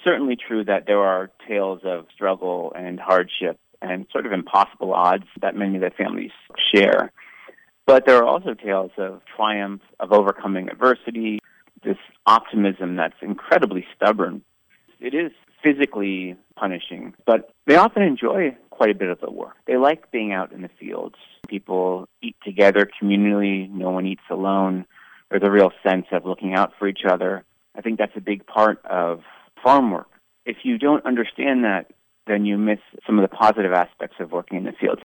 certainly true that there are tales of struggle and hardship and sort of impossible odds that many of the families share. But there are also tales of triumph, of overcoming adversity, this optimism that's incredibly stubborn. It is physically punishing, but they often enjoy quite a bit of the work. They like being out in the fields. People eat together communally. No one eats alone. There's a real sense of looking out for each other. I think that's a big part of farm work. If you don't understand that, then you miss some of the positive aspects of working in the fields.